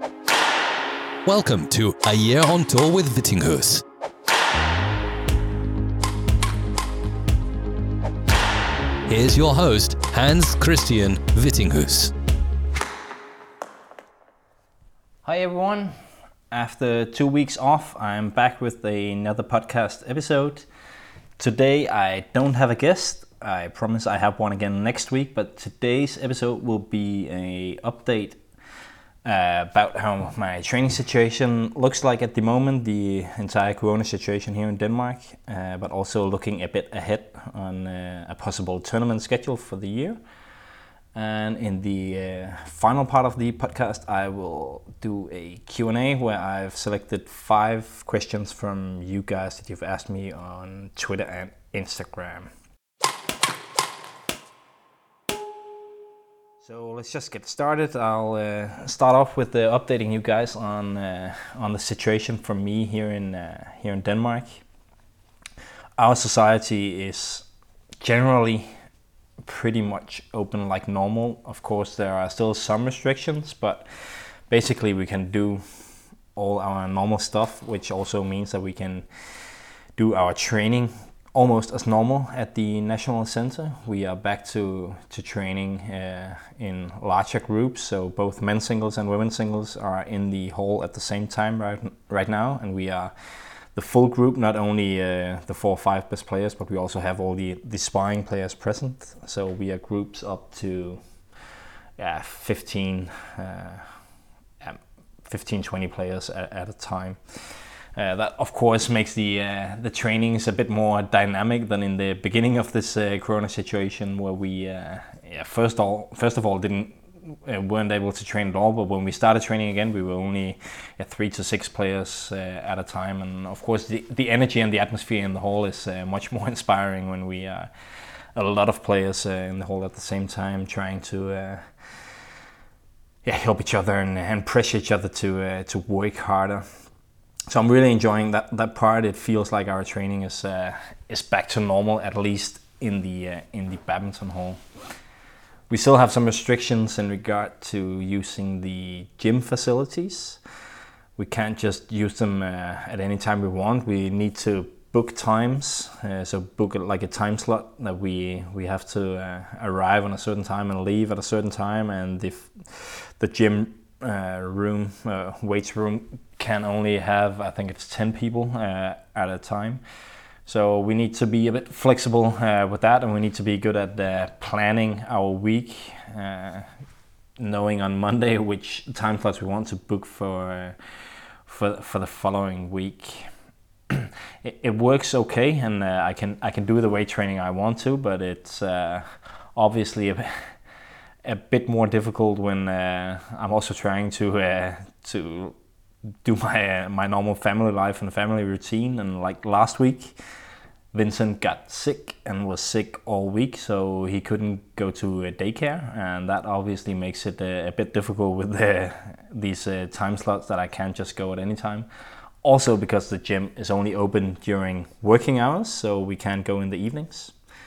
Welcome to A Year on Tour with Vittinghus. Here's your host, Hans Christian Vittinghus. Hi everyone. After 2 weeks off, I'm back with another podcast episode. Today I don't have a guest. I promise I have one again next week, but today's episode will be an update about how my training situation looks like at the moment, the entire corona situation here in Denmark, but also looking a bit ahead on a possible tournament schedule for the year. And in the final part of the podcast, I will do a Q&A where I've selected 5 questions from you guys that you've asked me on Twitter and Instagram. So let's just get started. I'll start off with updating you guys on the situation for me here in Denmark. Our society is generally pretty much open like normal. Of course, there are still some restrictions, but basically we can do all our normal stuff, which also means that we can do our training almost as normal at the National Center. We are back to training in larger groups, so both men's singles and women's singles are in the hall at the same time right now, and we are the full group, not only the 4 or 5 best players, but we also have all the sparring players present. So we are groups up to 15, 20 players at a time. That of course makes the trainings a bit more dynamic than in the beginning of this corona situation, where we first of all weren't able to train at all. But when we started training again, we were only 3 to 6 players at a time, and of course the energy and the atmosphere in the hall is much more inspiring when we are a lot of players in the hall at the same time, trying to help each other and pressure each other to work harder. So I'm really enjoying that part. It feels like our training is back to normal, at least in the badminton hall. We still have some restrictions in regard to using the gym facilities. We can't just use them at any time we want. We need to book times, so book like a time slot that we have to arrive on a certain time and leave at a certain time, and the gym weights room can only have, I think it's 10 people at a time. So we need to be a bit flexible with that, and we need to be good at planning our week, knowing on Monday which time slots we want to book for the following week. It works okay, and I can do the weight training I want to, but it's obviously a bit more difficult when I'm also trying to do my normal family life and family routine. And like last week, Vincent got sick and was sick all week, so he couldn't go to daycare, and that obviously makes it a bit difficult with these time slots that I can't just go at any time. Also because the gym is only open during working hours, so we can't go in the evenings.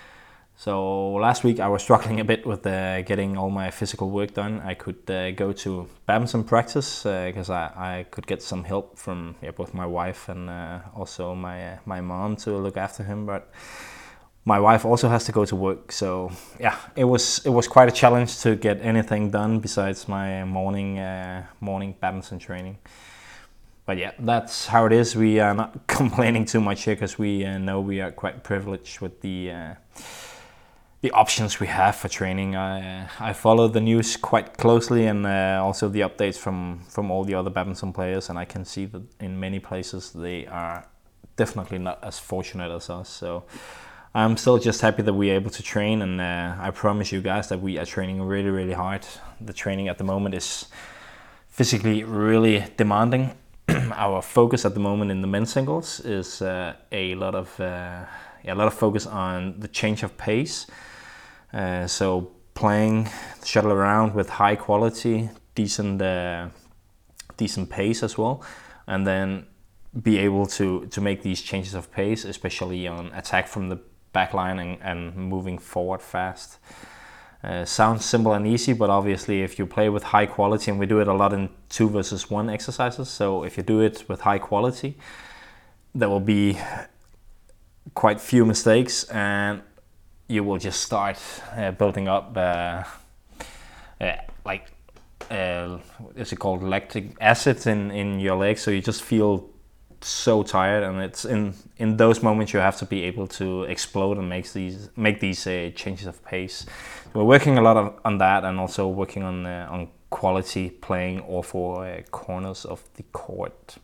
So last week I was struggling a bit with getting all my physical work done. I could go to badminton practice because I could get some help from both my wife and also my mom to look after him. But my wife also has to go to work, so it was quite a challenge to get anything done besides my morning badminton training. But that's how it is. We are not complaining too much here because we know we are quite privileged with the options we have for training. I follow the news quite closely, and also the updates from all the other badminton players, and I can see that in many places they are definitely not as fortunate as us. So I'm still just happy that we're able to train, and I promise you guys that we are training really, really hard. The training at the moment is physically really demanding. Our focus at the moment in the men's singles is a lot of focus on the change of pace. So playing the shuttle around with high quality, decent pace as well, and then be able to make these changes of pace, especially on attack from the back line and moving forward fast. Sounds simple and easy, but obviously if you play with high quality, and we do it a lot in 2 versus 1 exercises, so if you do it with high quality, there will be quite few mistakes, and you will just start building up is it called lactic acid in your legs, so you just feel so tired, and it's in those moments you have to be able to explode and make these changes of pace. We're working a lot on that, and also working on quality playing all 4 corners of the court.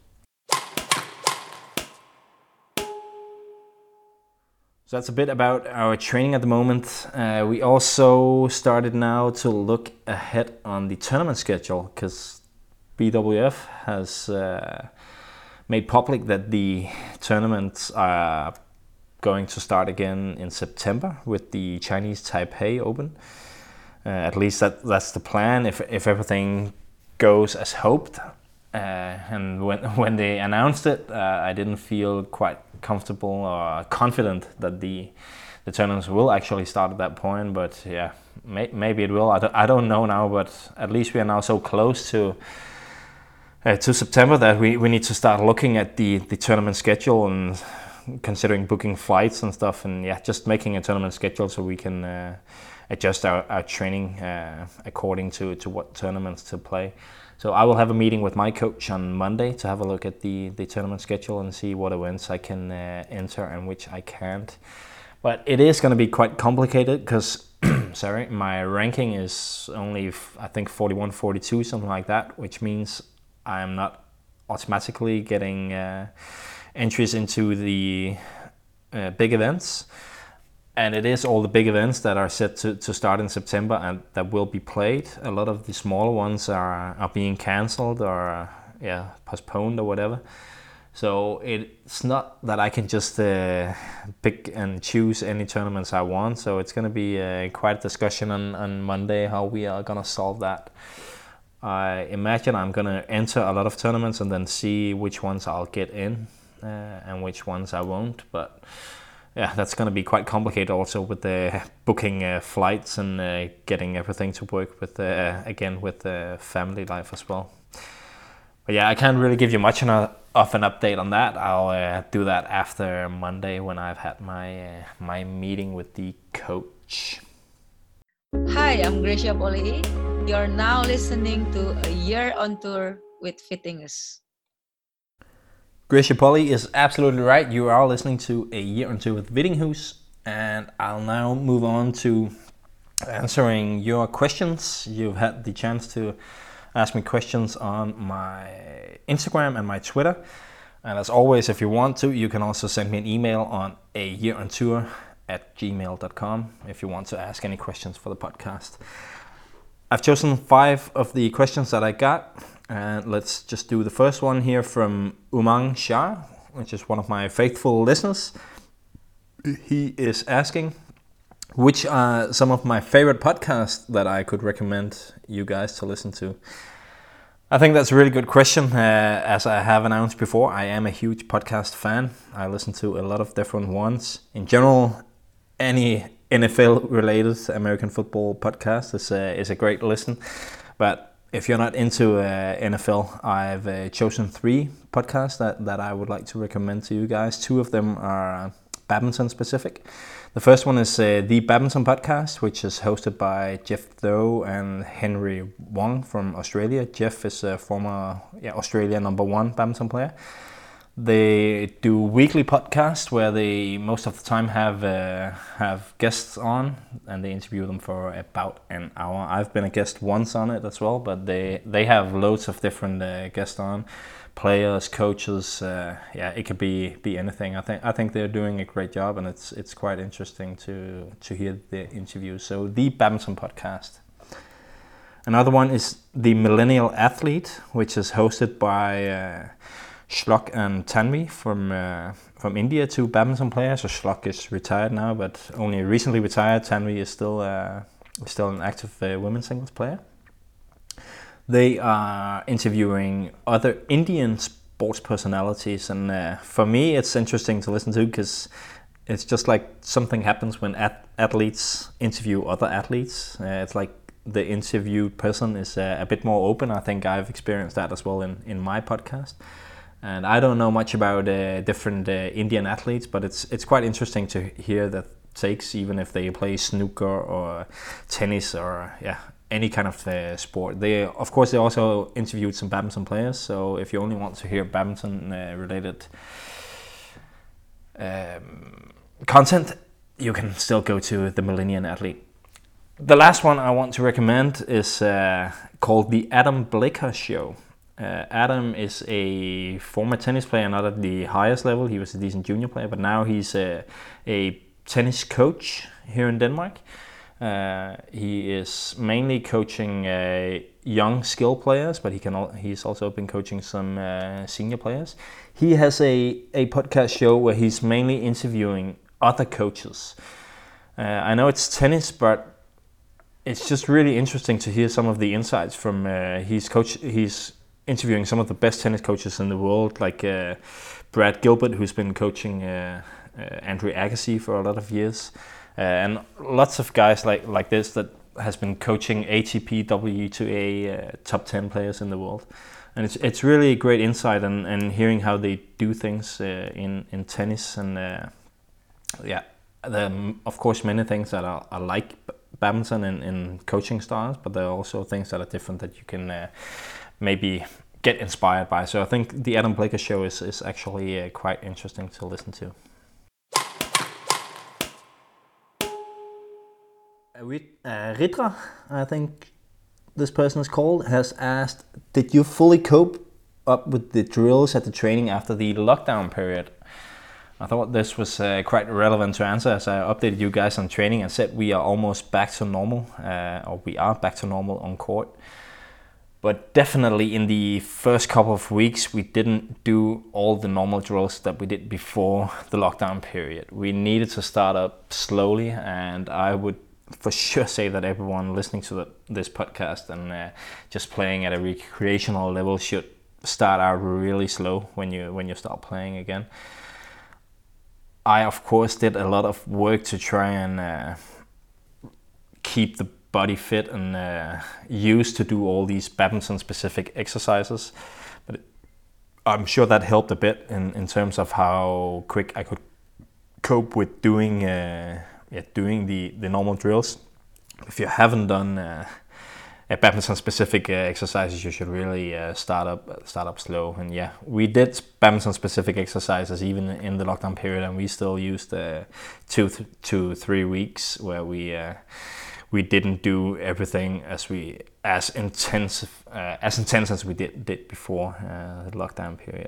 So that's a bit about our training at the moment. We also started now to look ahead on the tournament schedule, because BWF has made public that the tournaments are going to start again in September with the Chinese Taipei Open. At least that's the plan, if everything goes as hoped. And when they announced it, I didn't feel quite comfortable or confident that the tournaments will actually start at that point. But yeah, maybe it will. I don't know now, but at least we are now so close to September that we need to start looking at the tournament schedule and considering booking flights and stuff, and yeah, just making a tournament schedule so we can adjust our training according to what tournaments to play. So I will have a meeting with my coach on Monday to have a look at the tournament schedule and see what events I can enter and which I can't. But it is going to be quite complicated because my ranking is only, I think, 41, 42, something like that, which means I'm not automatically getting entries into the big events. And it is all the big events that are set to start in September and that will be played. A lot of the smaller ones are being cancelled or postponed or whatever. So it's not that I can just pick and choose any tournaments I want. So it's going to be quite a discussion on Monday how we are going to solve that. I imagine I'm going to enter a lot of tournaments and then see which ones I'll get in and which ones I won't. But yeah, that's going to be quite complicated also with the booking flights and getting everything to work with, again, with family life as well. But yeah, I can't really give you much of an update on that. I'll do that after Monday when I've had my meeting with the coach. Hi, I'm Gracia Polly. You're now listening to A Year on Tour with Vittinghus. Gracia Polly is absolutely right. You are listening to A Year on Tour with Vittinghus, and I'll now move on to answering your questions. You've had the chance to ask me questions on my Instagram and my Twitter. And as always, if you want to, you can also send me an email on ayearontour@gmail.com if you want to ask any questions for the podcast. I've chosen 5 of the questions that I got, and let's just do the first one here from Umang Shah, which is one of my faithful listeners. He is asking, which are some of my favorite podcasts that I could recommend you guys to listen to? I think that's a really good question. As I have announced before, I am a huge podcast fan. I listen to a lot of different ones. In general, any NFL-related American football podcast is a great listen. But if you're not into NFL, I've chosen 3 podcasts that I would like to recommend to you guys. 2 of them are badminton specific. The first one is the Badminton Podcast, which is hosted by Jeff Doe and Henry Wong from Australia. Jeff is a former Australia #1 badminton player. They do weekly podcasts where they most of the time have guests on, and they interview them for about an hour. I've been a guest once on it as well, but they have loads of different guests on. Players, coaches, it could be anything. I think they're doing a great job, and it's quite interesting to hear the interviews. So the Badminton Podcast. Another one is the Millennial Athlete, which is hosted by Shlok and Tanvi from India, 2 badminton players. So Shlok is retired now, but only recently retired. Tanvi is still an active women's singles player. They are interviewing other Indian sports personalities, and for me it's interesting to listen to because it's just like something happens when athletes interview other athletes. It's like the interviewed person is a bit more open. I think I've experienced that as well in my podcast. And I don't know much about different Indian athletes, but it's quite interesting to hear the takes, even if they play snooker or tennis or any kind of sport. They also interviewed some badminton players. So if you only want to hear badminton related content, you can still go to the Millennium Athlete. The last one I want to recommend is called The Adam Blicker Show. Adam is a former tennis player, not at the highest level. He was a decent junior player, but now he's a tennis coach here in Denmark. He is mainly coaching young skill players, but he's also been coaching some senior players. He has a podcast show where he's mainly interviewing other coaches. I know it's tennis, but it's just really interesting to hear some of the insights from he's interviewing some of the best tennis coaches in the world, like Brad Gilbert, who's been coaching Andrew Agassi for a lot of years, and lots of guys like this that has been coaching ATP, WTA top 10 players in the world. And it's really a great insight and hearing how they do things in tennis. And of course many things that are like badminton in coaching styles, but there are also things that are different that you can maybe get inspired by. So I think the Adam Blicker Show is actually quite interesting to listen to. Ridra, I think this person is called, has asked, did you fully cope up with the drills at the training after the lockdown period? I thought this was quite relevant to answer, as I updated you guys on training and said we are almost back to normal, or we are back to normal on court. But definitely in the first couple of weeks, we didn't do all the normal drills that we did before the lockdown period. We needed to start up slowly, and I would for sure say that everyone listening to this podcast and just playing at a recreational level should start out really slow when you start playing again. I of course did a lot of work to try and keep the body fit and used to do all these badminton specific exercises, but I'm sure that helped a bit in terms of how quick I could cope with doing the normal drills. If you haven't done a badminton specific exercises, you should really start up slow. And we did badminton specific exercises even in the lockdown period, and we still used 2 to 3 weeks where we didn't do everything as intense as we did before the lockdown period.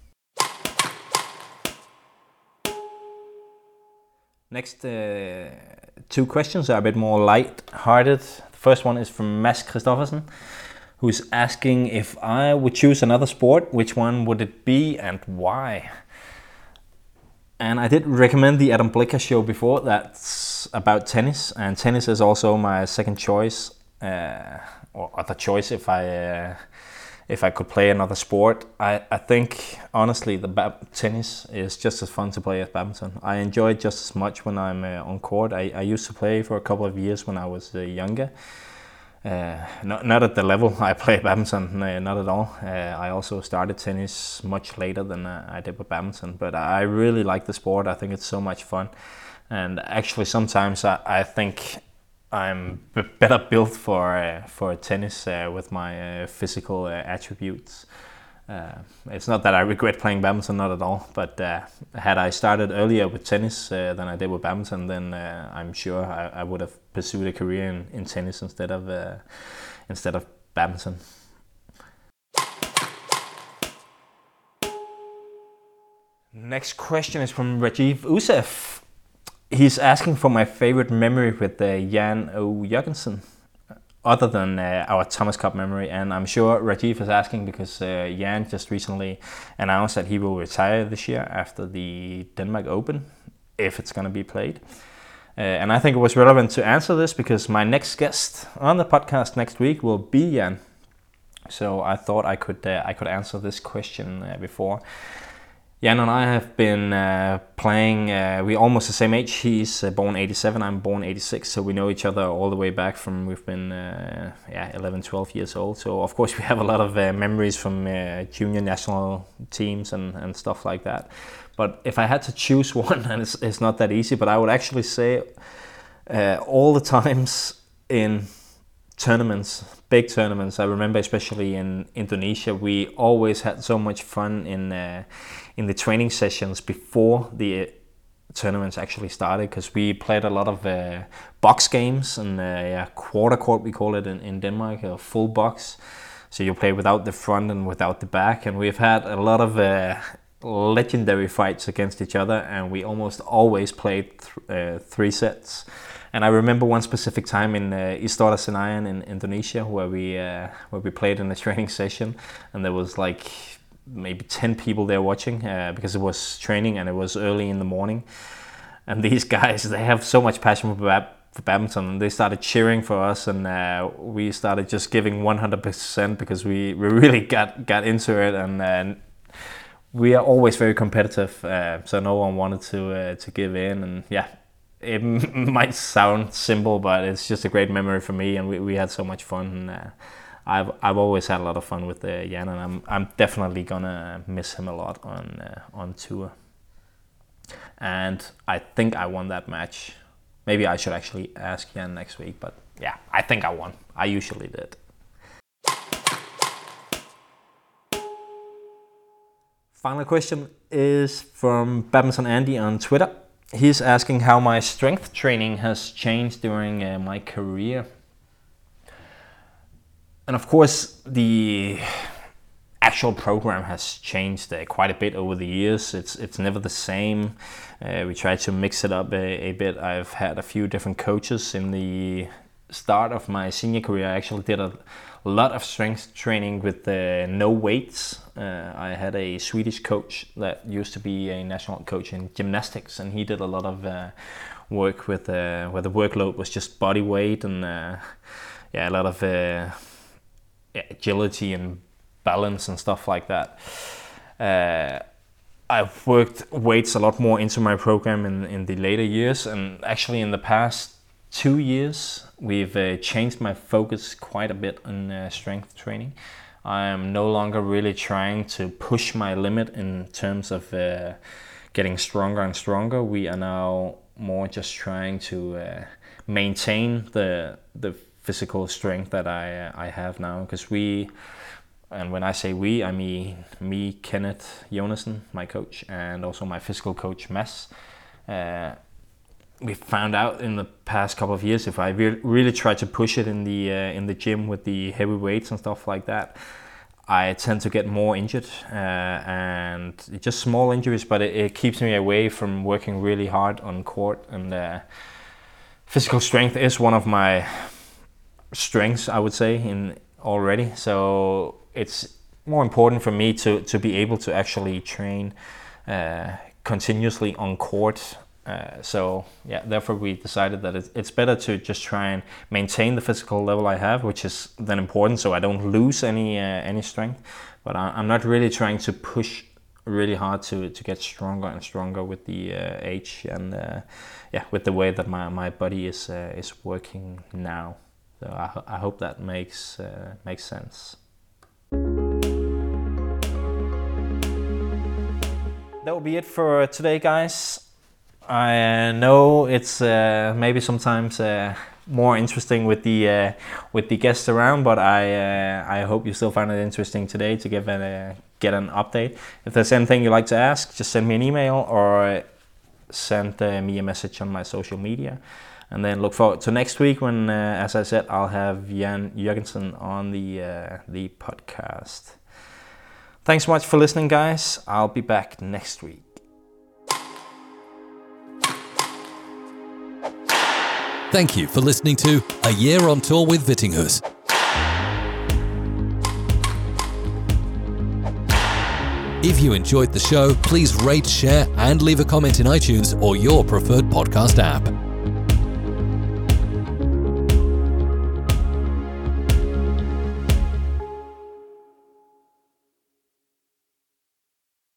Next 2 questions are a bit more light-hearted. The first one is from Mads Christoffersen, who's asking, if I would choose another sport, which one would it be and why? And I did recommend the Adam Blicker Show before. That's about tennis, and tennis is also my second choice, or other choice if I could play another sport. I think honestly tennis is just as fun to play as badminton. I enjoy it just as much when I'm on court. I used to play for a couple of years when I was younger. Not at the level I play badminton, not at all. I also started tennis much later than I did with badminton, but I really like the sport. I think it's so much fun, and actually sometimes I think I'm better built for tennis with my physical attributes. It's not that I regret playing badminton, not at all, but had I started earlier with tennis than I did with badminton, then I'm sure I would have pursued a career in tennis instead of badminton. Next question is from Rajiv Usef. He's asking for my favorite memory with Jan O. Jørgensen, other than our Thomas Cup memory. And I'm sure Rajiv is asking because Jan just recently announced that he will retire this year after the Denmark Open, if it's going to be played. And I think it was relevant to answer this because my next guest on the podcast next week will be Jan. So I thought I could answer this question before. Jan and I have been playing, we're almost the same age. He's born 87, I'm born 86, so we know each other all the way back from, we've been 11, 12 years old. So of course we have a lot of memories from junior national teams and stuff like that. But if I had to choose one, and it's not that easy, but I would actually say all the times in tournaments, big tournaments, I remember especially in Indonesia, we always had so much fun in the training sessions before the tournaments actually started, because we played a lot of box games and quarter court, we call it in Denmark, a full box. So you play without the front and without the back, and we've had a lot of legendary fights against each other, and we almost always played 3 sets. And I remember one specific time in Istora Senayan in Indonesia where we played in a training session, and there was like maybe 10 people there watching because it was training and it was early in the morning. And these guys, they have so much passion for badminton, and they started cheering for us, and we started just giving 100% because we really got into it, and we are always very competitive, so no one wanted to give in. And yeah, it might sound simple, but it's just a great memory for me, and we had so much fun. And, I've always had a lot of fun with Jan, and I'm definitely gonna miss him a lot on tour. And I think I won that match. Maybe I should actually ask Jan next week, but yeah, I think I won. I usually did. Final question is from Badminton Andy on Twitter. He's asking how my strength training has changed during my career. And of course, the actual program has changed quite a bit over the years. It's never the same. We try to mix it up a bit. I've had a few different coaches. In the start of my senior career, I actually did a lot of strength training with no weights. I had a Swedish coach that used to be a national coach in gymnastics, and he did a lot of work with where the workload was just body weight and a lot of agility and balance and stuff like that. I've worked weights a lot more into my program in the later years, and actually in the past 2 years we've changed my focus quite a bit on strength training. I am no longer really trying to push my limit in terms of getting stronger and stronger. We are now more just trying to maintain the physical strength that I have now, because and when I say we, I mean me, Kenneth Jonassen, my coach, and also my physical coach, Mads. We found out in the past couple of years, if I really try to push it in the gym with the heavy weights and stuff like that, I tend to get more injured, and just small injuries, but it keeps me away from working really hard on court. And physical strength is one of my strengths, I would say, in already. So it's more important for me to be able to actually train continuously on court. So yeah, therefore we decided that it's better to just try and maintain the physical level I have, which is then important, so I don't lose any strength. But I'm not really trying to push really hard to get stronger and stronger with the age and with the way that my body is working now. So I hope that makes sense. That will be it for today, guys. I know it's maybe sometimes more interesting with the guests around, but I hope you still find it interesting today to get an update. If there's anything you'd like to ask, just send me an email or send me a message on my social media. And then look forward to next week when, as I said, I'll have Jan Jørgensen on the podcast. Thanks so much for listening, guys. I'll be back next week. Thank you for listening to A Year on Tour with Vittinghus. If you enjoyed the show, please rate, share, and leave a comment in iTunes or your preferred podcast app.